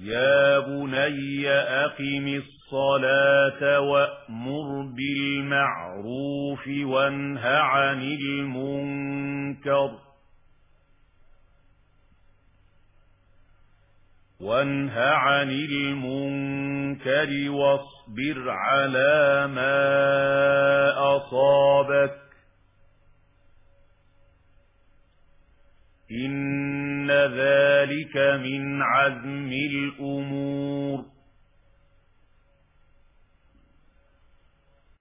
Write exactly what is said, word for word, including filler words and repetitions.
يا بني أقم الصلاة وأمر بالمعروف وانه عن المنكر وانه عن المنكر واصبر على ما أصابك إن ذلك من عزم الأمور